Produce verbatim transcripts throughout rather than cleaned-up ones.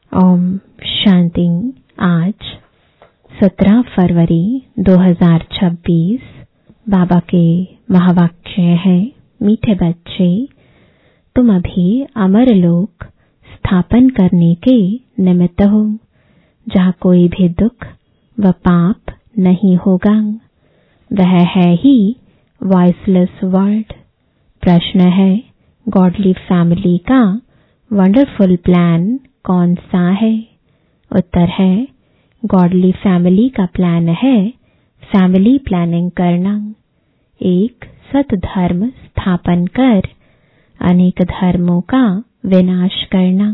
ओम शांति। आज सत्रह फरवरी दो हज़ार छब्बीस बाबा के महावाक्य है। मीठे बच्चे, तुम अभी अमर लोक स्थापन करने के निमित्त हो, जहाँ कोई भी दुख व पाप नहीं होगा। वह है ही वॉइसलेस वर्ल्ड। प्रश्न है, गॉडली फैमिली का वंडरफुल प्लान कौन सा है? उत्तर है, गॉडली फैमिली का प्लान है फैमिली प्लानिंग करना, एक सत धर्म स्थापन कर अनेक धर्मों का विनाश करना।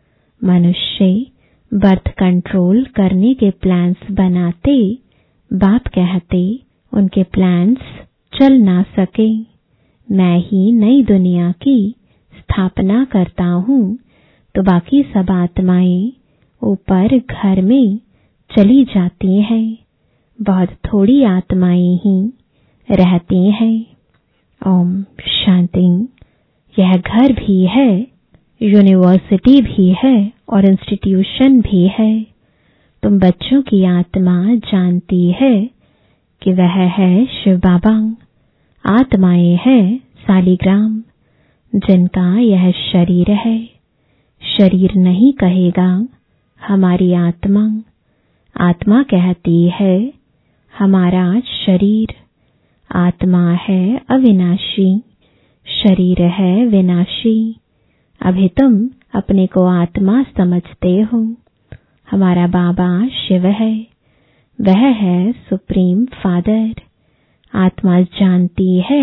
मनुष्य बर्थ कंट्रोल करने के प्लान्स बनाते, बाप कहते उनके प्लान्स चल ना सके। मैं ही नई दुनिया की स्थापना करता हूँ, तो बाकी सब आत्माएं ऊपर घर में चली जाती हैं। बहुत थोड़ी आत्माएं ही रहती हैं। ओम शांति। यह घर भी है, यूनिवर्सिटी भी है और इंस्टीट्यूशन भी है। तुम बच्चों की आत्मा जानती है कि वह है शिव बाबा। आत्माएं हैं सालिग्राम, जिनका यह शरीर है। शरीर नहीं कहेगा हमारी आत्मा, आत्मा कहती है हमारा शरीर। आत्मा है अविनाशी, शरीर है विनाशी। अभी तुम अपने को आत्मा समझते हो। हमारा बाबा शिव है, वह है सुप्रीम फादर। आत्मा जानती है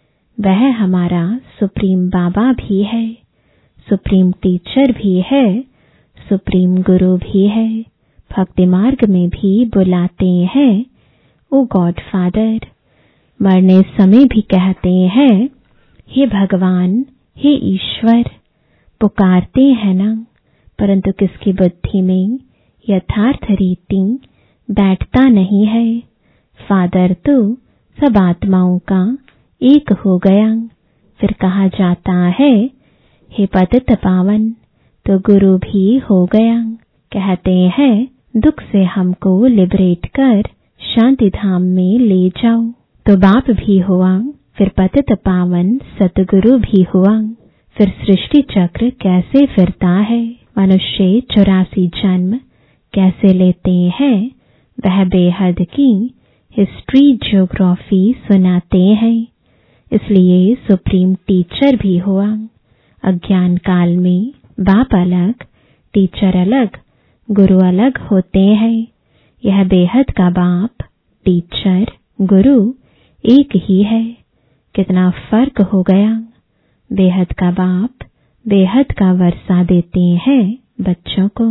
वह हमारा सुप्रीम बाबा भी है, सुप्रीम टीचर भी है, सुप्रीम गुरु भी है। भक्ति मार्ग में भी बुलाते हैं ओ गॉड फादर। मरने समय भी कहते हैं हे भगवान, हे ईश्वर। पुकारते हैं ना, परंतु किसकी बुद्धि में यथार्थ रीति बैठता नहीं है। फादर तो सब आत्माओं का एक हो गया। फिर कहा जाता है हे पतित पावन, तो गुरु भी हो गया। कहते हैं दुख से हमको लिबरेट कर शांति धाम में ले जाओ। तो बाप भी हुआ, फिर पतित पावन सतगुरु भी हुआ। फिर सृष्टि चक्र कैसे फिरता है, मनुष्य चौरासी जन्म कैसे लेते हैं, वह बेहद की हिस्ट्री ज्योग्राफी सुनाते हैं। इसलिए सुप्रीम टीचर भी हुआ। अज्ञान काल में बाप अलग, टीचर अलग, गुरु अलग होते हैं। यह बेहद का बाप, टीचर, गुरु एक ही है। कितना फर्क हो गया। बेहद का बाप बेहद का वर्षा देते हैं बच्चों को,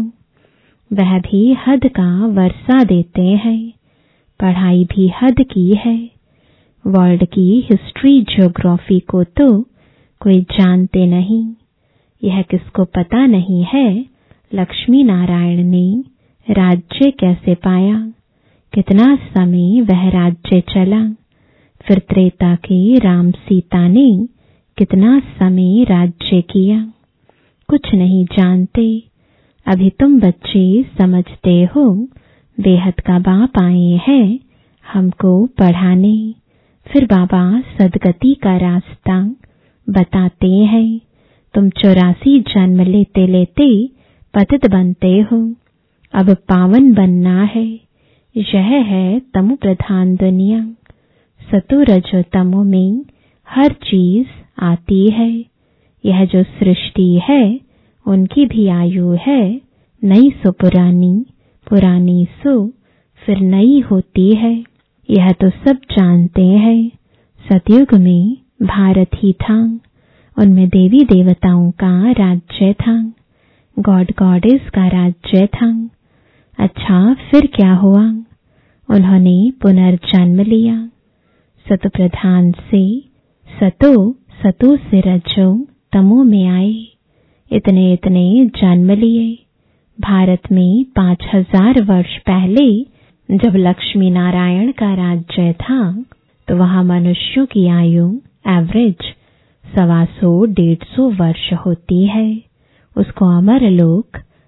वह भी हद का वर्षा देते हैं। पढ़ाई भी हद की है। वर्ल्ड की हिस्ट्री ज्योग्राफी को तो कोई जानते नहीं। यह किसको पता नहीं है लक्ष्मी नारायण ने राज्य कैसे पाया, कितना समय वह राज्य चला। फिर त्रेता के राम सीता ने कितना समय राज्य किया, कुछ नहीं जानते। अभी तुम बच्चे समझते हो बेहद का बाप आए हैं हमको पढ़ाने। फिर बाबा सदगति का रास्ता बताते हैं। तुम चौरासी जन्म लेते लेते पतित बनते हो, अब पावन बनना है। यह है तमो प्रधान दुनिया। सतो रजो तमो में हर चीज आती है। यह जो सृष्टि है उनकी भी आयु है नई सो पुरानी, पुरानी सो फिर नई होती है। यह तो सब जानते हैं। सतयुग में भारत ही था, उनमें देवी देवताओं का राज्य था, गॉड गॉडेस का राज्य था। अच्छा, फिर क्या हुआ? उन्होंने पुनर्जन्म लिया। सत प्रधान से सतो, सतो से रजो तमो में आए। इतने इतने जन्म लिए। भारत में पांच हजार वर्ष पहले जब लक्ष्मी नारायण का राज्य था, तो वहां मनुष्यों की आयु एवरेज सवा सौ डेढ़ सौ वर्ष होती है। उसको अमर लोक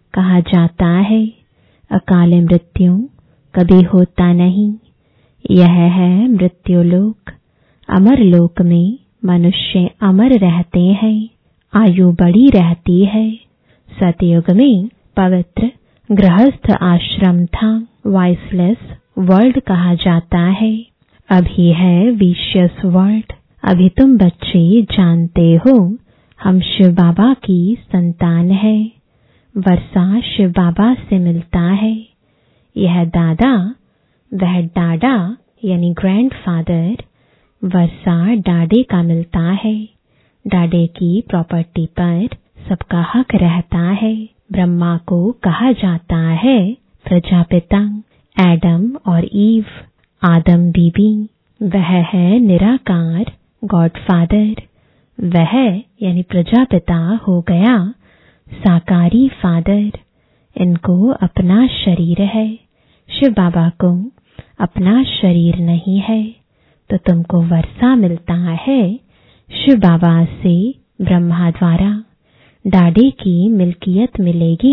कहा जाता है अकाल मृत्यु कभी होता नहीं। यह है मृत्यु लोक। अमर लोक में मनुष्य अमर रहते हैं, आयु बड़ी रहती है। सतयुग में पवित्र गृहस्थ आश्रम था, वॉइसलेस वर्ल्ड कहा जाता है। अभी है विशियस वर्ल्ड। अभी तुम बच्चे जानते हो हम शिव बाबा की संतान है। वर्षा शिव बाबा से मिलता है। यह दादा, वह डाडा यानी ग्रैंडफादर, वर्षा डाडे का मिलता है। डाडे की प्रॉपर्टी पर सबका हक रहता है। ब्रह्मा को कहा जाता है प्रजापिता, एडम और ईव आदम बीबी। वह है निराकार गॉडफादर। वह यानी प्रजापिता हो गया साकारी फादर। इनको अपना शरीर है, शिव बाबा को अपना शरीर नहीं है। तो तुमको वर्षा मिलता है शिव बाबा से ब्रह्मा द्वारा। डाडे की मिल्कियत मिलेगी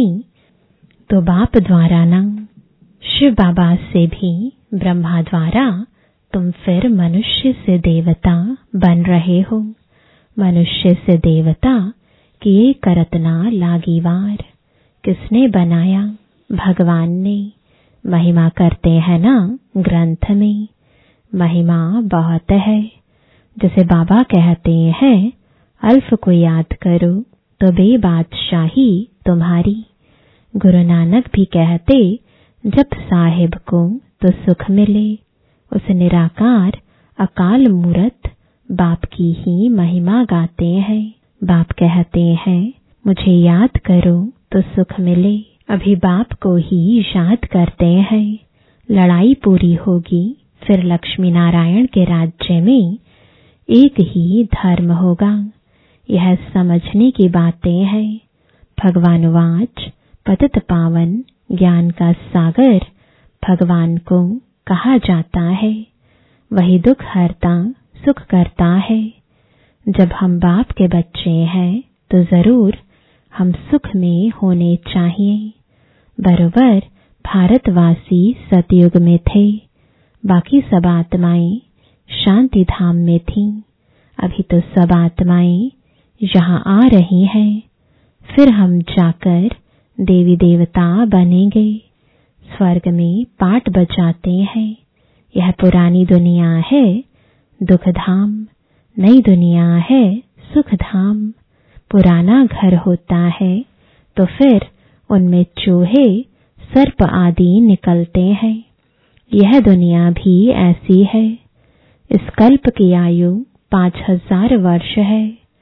तो बाप द्वारा ना, शिव बाबा से भी ब्रह्मा द्वारा। तुम फिर मनुष्य से देवता बन रहे हो। मनुष्य से देवता किए करत ना लागिवार। किसने बनाया? भगवान ने। महिमा करते हैं ना ग्रंथ में, महिमा बहुत है। जैसे बाबा कहते हैं अल्फ को याद करो तो बेबादशाही तुम्हारी। गुरु नानक भी कहते जब साहिब को तो सुख मिले। उस निराकार अकाल मूरत बाप की ही महिमा गाते हैं। बाप कहते हैं मुझे याद करो तो सुख मिले। अभी बाप को ही याद करते हैं। लड़ाई पूरी होगी फिर लक्ष्मी नारायण के राज्य में एक ही धर्म होगा। यह समझने की बातें हैं। भगवान वाच पतित पावन ज्ञान का सागर भगवान को कहा जाता है। वही दुख हरता सुख करता है। जब हम बाप के बच्चे हैं तो जरूर हम सुख में होने चाहिए। बरोबर भारतवासी सतयुग में थे, बाकी सब आत्माएं शांति धाम में थीं। अभी तो सब आत्माएं यहाँ आ रही हैं। फिर हम जाकर देवी देवता बनेंगे। स्वर्ग में पाट बजाते हैं। यह पुरानी दुनिया है दुख धाम, नई दुनिया है सुख धाम। पुराना घर होता है तो फिर उनमें चूहे सर्प आदि निकलते हैं। यह दुनिया भी ऐसी है। इस कल्प की आयु पांच हजार वर्ष है।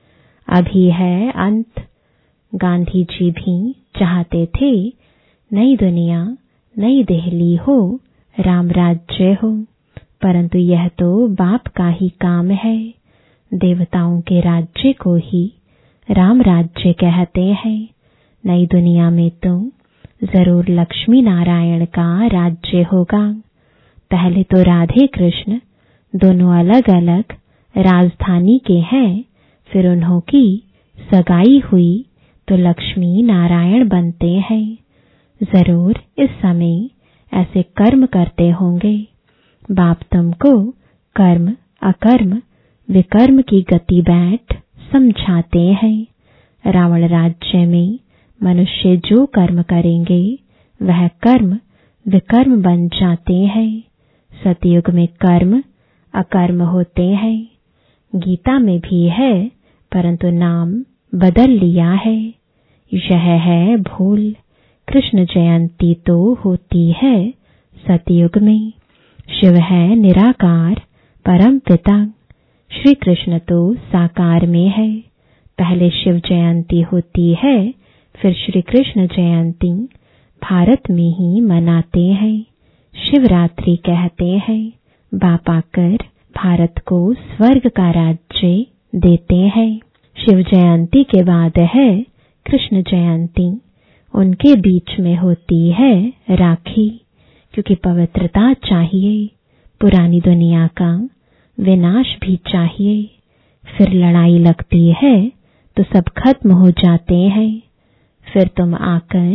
अभी है अंत। गांधी जी भी चाहते थे नई दुनिया नई दिल्ली हो, राम राज्य हो, परंतु यह तो बाप का ही काम है। देवताओं के राज्य को ही राम राज्य कहते हैं। नई दुनिया में तो जरूर लक्ष्मी नारायण का राज्य होगा। पहले तो राधे कृष्ण दोनों अलग अलग राजधानी के हैं, फिर उन्हों की सगाई हुई तो लक्ष्मी नारायण बनते हैं। जरूर इस समय ऐसे कर्म करते होंगे। बाप तुमको कर्म अकर्म विकर्म की गति बैठ समझाते हैं। रावण राज्य में मनुष्य जो कर्म करेंगे वह कर्म विकर्म बन जाते हैं। सतयुग में कर्म अकर्म होते हैं। गीता में भी है परंतु नाम बदल लिया है। यह है भूल। कृष्ण जयंती तो होती है सतयुग में। शिव है निराकार परम पिता। श्री कृष्ण तो साकार में है। पहले शिव जयंती होती है, फिर श्री कृष्ण जयंती भारत में ही मनाते हैं। शिवरात्रि कहते हैं। बाप आकर भारत को स्वर्ग का राज्य देते हैं। शिव जयंती के बाद है कृष्ण जयंती। उनके बीच में होती है राखी, क्योंकि पवित्रता चाहिए। पुरानी दुनिया का विनाश भी चाहिए। फिर लड़ाई लगती है तो सब खत्म हो जाते हैं। फिर तुम आकर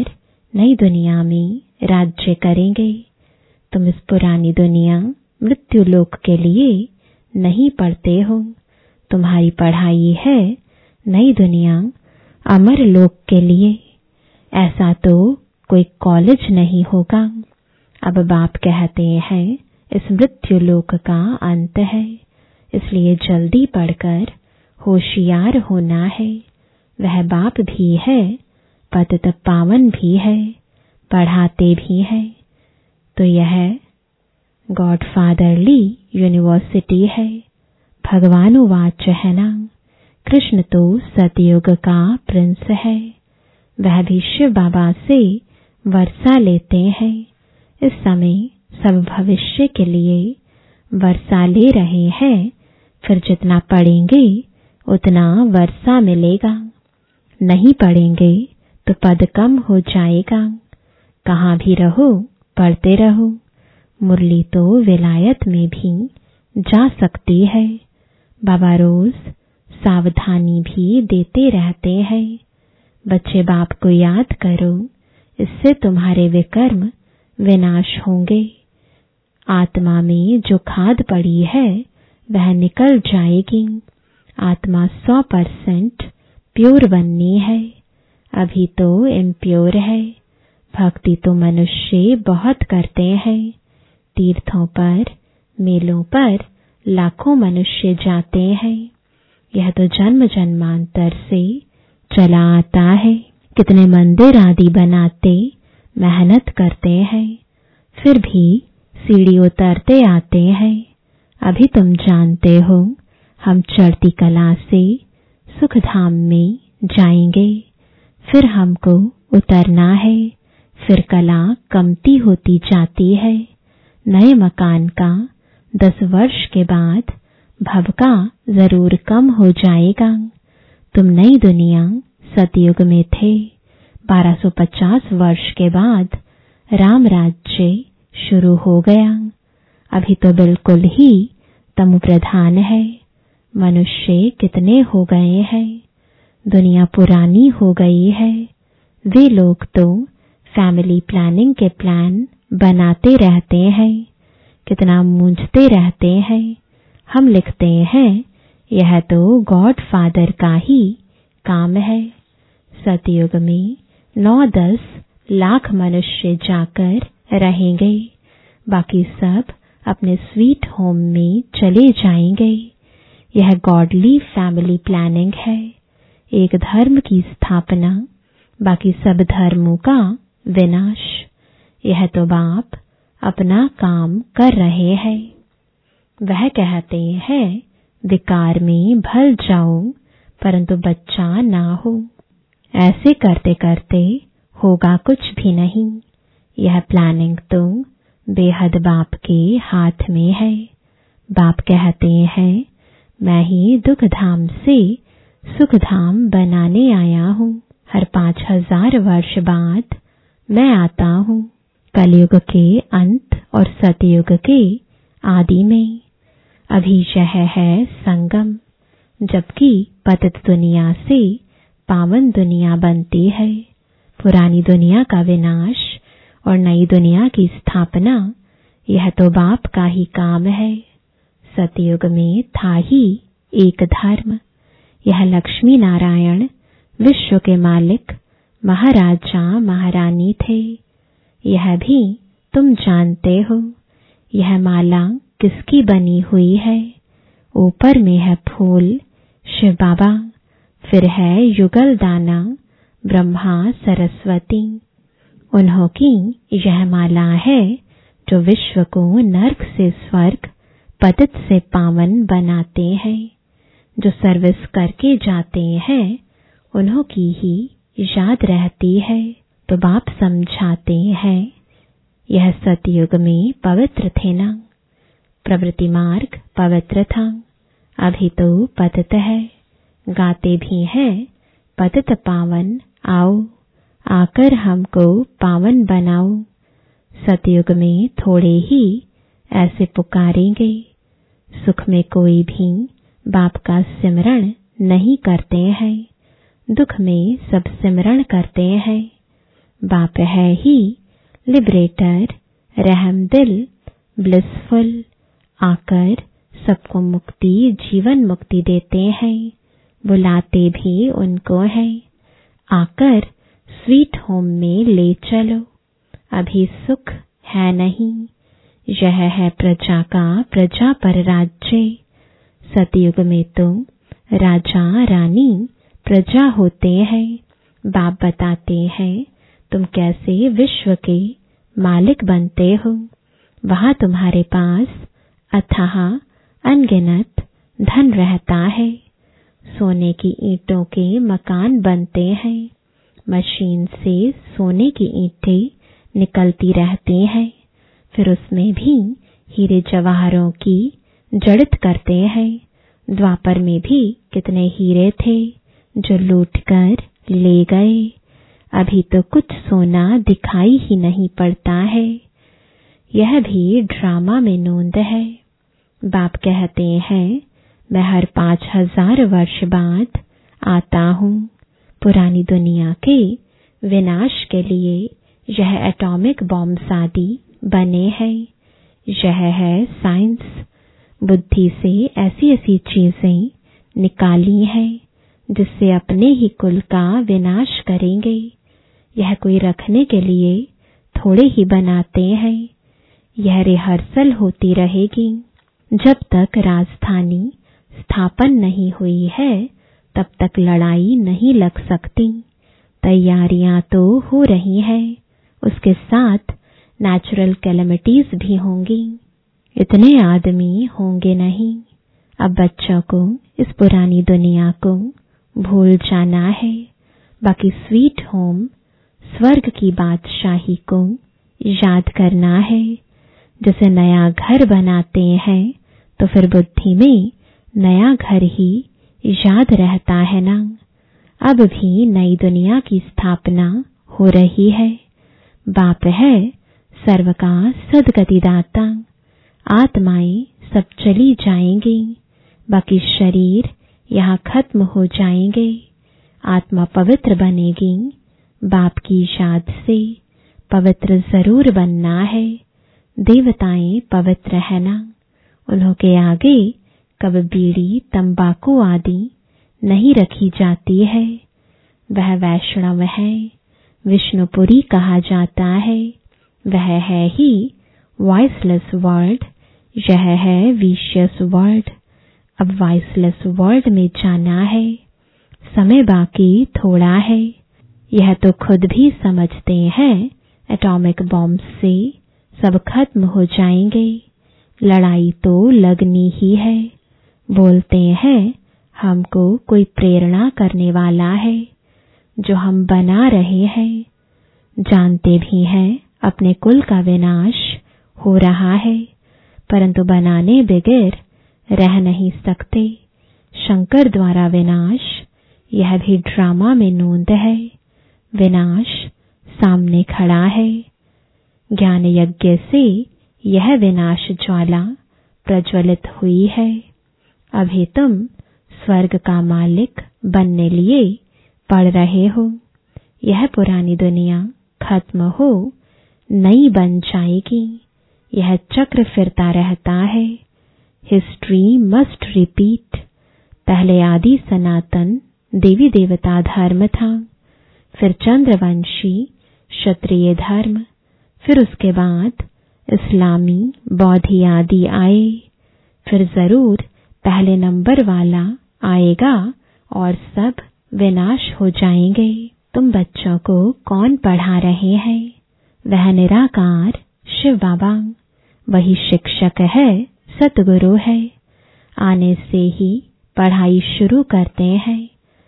नई दुनिया में राज्य करेंगे। तुम इस पुरानी दुनिया मृत्यु लोक के लिए नहीं पढ़ते हो। तुम्हारी पढ़ाई है नई दुनिया अमर लोक के लिए। ऐसा तो कोई कॉलेज नहीं होगा। अब बाप कहते हैं इस मृत्यु लोक का अंत है, इसलिए जल्दी पढ़कर होशियार होना है। वह बाप भी है, पतित पावन भी है, पढ़ाते भी है। तो यह गॉडफादरली यूनिवर्सिटी है। भगवान वाच है ना, कृष्ण तो सतयुग का प्रिंस है। वह भी शिव बाबा से वर्षा लेते हैं। इस समय सब भविष्य के लिए वर्षा ले रहे हैं। फिर जितना पढ़ेंगे उतना वर्षा मिलेगा। नहीं पढ़ेंगे तो पद कम हो जाएगा। कहाँ भी रहो पढ़ते रहो। मुरली तो विलायत में भी जा सकती है। बाबा रोज सावधानी भी देते रहते हैं। बच्चे बाप को याद करो, इससे तुम्हारे विकर्म विनाश होंगे। आत्मा में जो खाद पड़ी है वह निकल जाएगी। आत्मा सौ परसेंट प्योर बननी है। अभी तो इम्प्योर है। भक्ति तो मनुष्य बहुत करते हैं। तीर्थों पर, मेलों पर लाखों मनुष्य जाते हैं। यह तो जन्म जन्मांतर से चला आता है। कितने मंदिर आदि बनाते, मेहनत करते हैं, फिर भी सीढ़ी उतरते आते हैं। अभी तुम जानते हो हम चढ़ती कला से सुख धाम में जाएंगे। फिर हमको उतरना है। फिर कला कमती होती जाती है। नए मकान का दस वर्ष के बाद भव का जरूर कम हो जाएगा। तुम नई दुनिया सतयुग में थे। बारह सौ पचास वर्ष के बाद राम राज्य शुरू हो गया। अभी तो बिल्कुल ही तमो प्रधान है। मनुष्य कितने हो गए हैं। दुनिया पुरानी हो गई है। वे लोग तो फैमिली प्लानिंग के प्लान बनाते रहते हैं। कितना मूंझते रहते हैं। हम लिखते हैं यह तो गॉड फादर का ही काम है। सतयुग में नौ दस लाख मनुष्य जाकर रहेंगे। बाकी सब अपने स्वीट होम में चले जाएंगे। यह गॉडली फैमिली प्लानिंग है। एक धर्म की स्थापना, बाकी सब धर्मों का विनाश। यह तो बाप अपना काम कर रहे हैं। वह कहते हैं विकार में भल जाओ परंतु बच्चा ना हो। ऐसे करते करते होगा कुछ भी नहीं। यह प्लानिंग तो बेहद बाप के हाथ में है। बाप कहते हैं मैं ही दुख धाम से सुख धाम बनाने आया हूँ। हर पांच हजार वर्ष बाद मैं आता हूँ। कलयुग के अंत और सतयुग के आदि में। अभी यह है संगम, जबकि पतित दुनिया से पावन दुनिया बनती है। पुरानी दुनिया का विनाश और नई दुनिया की स्थापना, यह तो बाप का ही काम है। सतयुग में था ही एक धर्म। यह लक्ष्मी नारायण विश्व के मालिक महाराजा महारानी थे। यह भी तुम जानते हो। यह माला किसकी बनी हुई है? ऊपर में है फूल शिव बाबा, फिर है युगल दाना ब्रह्मा सरस्वती। उन्हों की यह माला है जो विश्व को नर्क से स्वर्ग, पतित से पावन बनाते हैं। जो सर्विस करके जाते हैं उन्हों की ही याद रहती है। तो बाप समझाते हैं यह सतयुग में पवित्र थे ना। प्रवृत्ति मार्ग पवित्र था, अभी तो पतित है। गाते भी हैं पतित पावन आओ, आकर हमको पावन बनाओ। सतयुग में थोड़े ही ऐसे पुकारेंगे। सुख में कोई भी बाप का सिमरण नहीं करते हैं। दुख में सब सिमरण करते हैं। बाप है ही लिबरेटर, रहम दिल, ब्लिसफुल, आकर सबको मुक्ति, जीवन मुक्ति देते हैं। बुलाते भी उनको हैं, आकर स्वीट होम में ले चलो। अभी सुख है नहीं, यह है प्रजा का प्रजा पर राज्य। सतयुग में तो राजा रानी प्रजा होते हैं। बाप बताते हैं तुम कैसे विश्व के मालिक बनते हो। वहां तुम्हारे पास अथाह अनगिनत धन रहता है। सोने की ईंटों के मकान बनते हैं। मशीन से सोने की ईंटें निकलती रहती हैं, फिर उसमें भी हीरे जवाहरों की जड़ित करते हैं। द्वापर में भी कितने हीरे थे जो लूट कर ले गए। अभी तो कुछ सोना दिखाई ही नहीं पड़ता है। यह भी ड्रामा में नोंद है। बाप कहते हैं मैं हर पांच हजार वर्ष बाद आता हूँ। पुरानी दुनिया के विनाश के लिए यह एटॉमिक बॉम्ब्स आदि बने हैं। यह है साइंस। बुद्धि से ऐसी ऐसी चीजें निकाली हैं जिससे अपने ही कुल का विनाश करेंगे। यह कोई रखने के लिए थोड़े ही बनाते हैं। यह रिहर्सल होती रहेगी। जब तक राजधानी स्थापन नहीं हुई है तब तक लड़ाई नहीं लग सकती। तैयारियां तो हो रही हैं, उसके साथ नेचुरल कैलेमिटीज भी होंगी। इतने आदमी होंगे नहीं। अब बच्चों को इस पुरानी दुनिया को भूल जाना है। बाकी स्वीट होम स्वर्ग की बादशाही को याद करना है। जैसे नया घर बनाते हैं तो फिर बुद्धि में नया घर ही याद रहता है ना। अब भी नई दुनिया की स्थापना हो रही है। बाप है सर्व का सद्गतिदाता। आत्माएं सब चली जाएंगी, बाकी शरीर यहाँ खत्म हो जाएंगे। आत्मा पवित्र बनेगी। बाप की याद से पवित्र जरूर बनना है। देवताएं पवित्र है ना, उन्हों के आगे कब बीड़ी तंबाकू आदि नहीं रखी जाती है। वह वैष्णव है, विष्णुपुरी कहा जाता है। वह है ही वॉइसलेस वर्ल्ड, यह है विशियस वर्ल्ड। अब वॉइसलेस वर्ल्ड में जाना है। समय बाकी थोड़ा है। यह तो खुद भी समझते हैं एटॉमिक बॉम्ब से सब खत्म हो जाएंगे। लड़ाई तो लगनी ही है। बोलते हैं हमको कोई प्रेरणा करने वाला है जो हम बना रहे हैं। जानते भी हैं अपने कुल का विनाश हो रहा है, परंतु बनाने बगैर रह नहीं सकते। शंकर द्वारा विनाश, यह भी ड्रामा में नोंद है। विनाश सामने खड़ा है। ज्ञान यज्ञ से यह विनाश ज्वाला प्रज्वलित हुई है। अभी तुम स्वर्ग का मालिक बनने लिए पढ़ रहे हो। यह पुरानी दुनिया खत्म हो नई बन जाएगी। यह चक्र फिरता रहता है। History must repeat. पहले आदि सनातन देवी देवता धर्म था, फिर चंद्रवंशी क्षत्रिय धर्म, फिर उसके बाद इस्लामी बौद्धी आदि आए। फिर जरूर पहले नंबर वाला आएगा और सब विनाश हो जाएंगे। तुम बच्चों को कौन पढ़ा रहे हैं? वह निराकार शिव बाबा। वही शिक्षक है, सतगुरु है। आने से ही पढ़ाई शुरू करते हैं।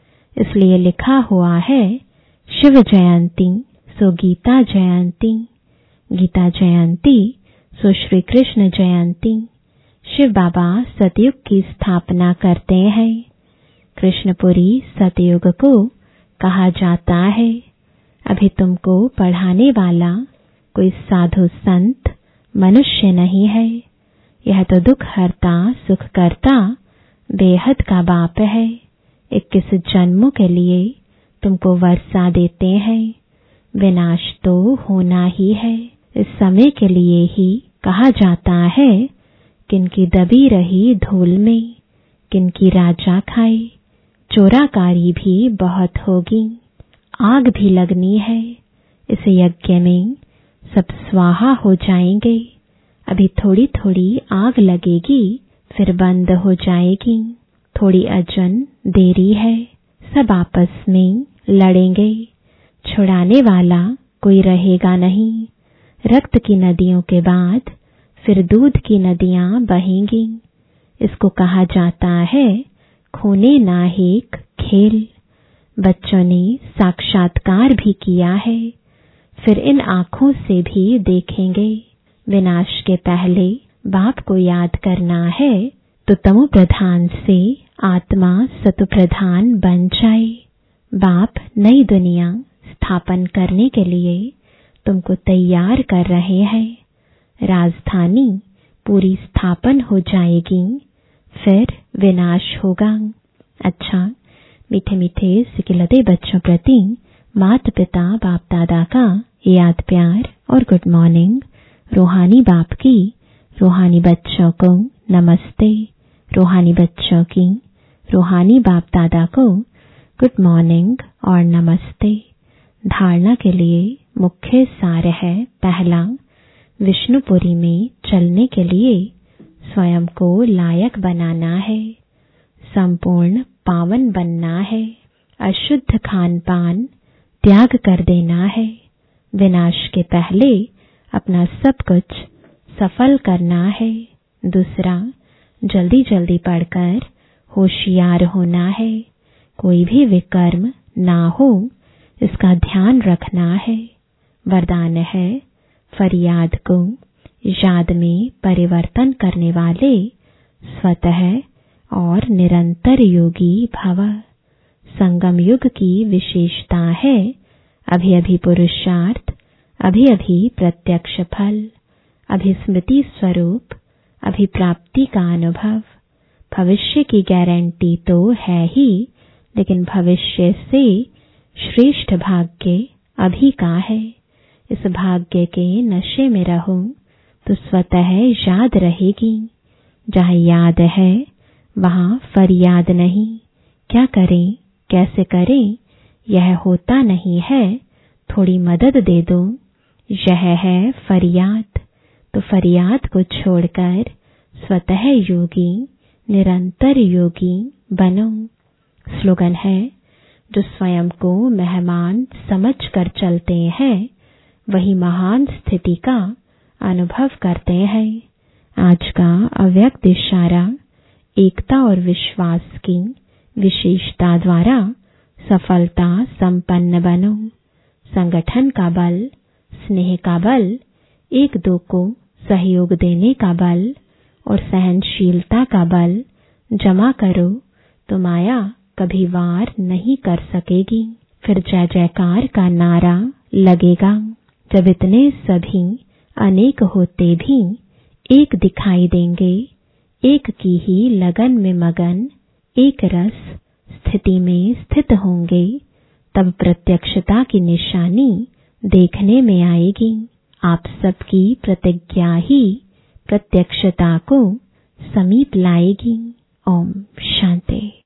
इसलिए लिखा हुआ है शिव जयंती सो गीता जयंती, गीता जयंती सो श्री कृष्ण जयंती। शिव बाबा सतयुग की स्थापना करते हैं। कृष्णपुरी सतयुग को कहा जाता है। अभी तुमको पढ़ाने वाला कोई साधु संत मनुष्य नहीं है। यह तो दुख हरता सुख करता बेहद का बाप है। इक्कीस जन्मों के लिए तुमको वर्षा देते हैं। विनाश तो होना ही है। इस समय के लिए ही कहा जाता है, किनकी दबी रही धूल में किनकी राजा खाए। चोराकारी भी बहुत होगी, आग भी लगनी है। इस यज्ञ में सब स्वाहा हो जाएंगे। अभी थोड़ी थोड़ी आग लगेगी, फिर बंद हो जाएगी। थोड़ी अजन देरी है, सब आपस में लड़ेंगे। छुड़ाने वाला कोई रहेगा नहीं। रक्त की नदियों के बाद फिर दूध की नदियां बहेंगी। इसको कहा जाता है खूने नाहेक खेल। बच्चों ने साक्षात्कार भी किया है, फिर इन आंखों से भी देखेंगे। विनाश के पहले बाप को याद करना है तो तमो प्रधान से आत्मा सतु प्रधान बन जाए। बाप नई दुनिया स्थापन करने के लिए तुमको तैयार कर रहे हैं। राजधानी पूरी स्थापन हो जाएगी, फिर विनाश होगा। अच्छा, मीठे मीठे सिकिलते बच्चों प्रति माता पिता बाप दादा का याद प्यार और गुड मॉर्निंग। रूहानी बाप की रूहानी बच्चों को नमस्ते। रूहानी बच्चों की रूहानी बाप दादा को गुड मॉर्निंग और नमस्ते। धारणा के लिए मुख्य सार है, पहला, विष्णुपुरी में चलने के लिए स्वयं को लायक बनाना है, संपूर्ण पावन बनना है, अशुद्ध खान पान त्याग कर देना है। विनाश के पहले अपना सब कुछ सफल करना है। दूसरा, जल्दी जल्दी पढ़कर होशियार होना है, कोई भी विकर्म ना हो इसका ध्यान रखना है। वरदान है, फरियाद को याद में परिवर्तन करने वाले स्वतः और निरंतर योगी भव। संगम युग की विशेषता है, अभी अभी पुरुषार्थ, अभी अभी प्रत्यक्ष फल, अभी स्मृति स्वरूप, अभी प्राप्ति का अनुभव। भविष्य की गारंटी तो है ही, लेकिन भविष्य से श्रेष्ठ भाग्य अभी का है। इस भाग्य के नशे में रहो तो स्वतः याद रहेगी। जहाँ याद है वहाँ फरियाद नहीं। क्या करें, कैसे करें, यह होता नहीं है। थोड़ी मदद दे दो, यह है फरियाद। तो फरियाद को छोड़कर स्वतः योगी, निरंतर योगी बनो। स्लोगन है, जो स्वयं को मेहमान समझकर चलते हैं वही महान स्थिति का अनुभव करते हैं। आज का अव्यक्त इशारा, एकता और विश्वास की विशेषता द्वारा सफलता संपन्न बनो। संगठन का बल, स्नेह का बल, एक दो को सहयोग देने का बल और सहनशीलता का बल जमा करो तो माया कभी वार नहीं कर सकेगी। फिर जय जयकार का नारा लगेगा। जब इतने सभी अनेक होते भी एक दिखाई देंगे, एक की ही लगन में मगन, एक रस स्थिति में स्थित होंगे, तब प्रत्यक्षता की निशानी देखने में आएगी। आप सबकी प्रतिज्ञा ही प्रत्यक्षता को समीप लाएगी। ओम शांति।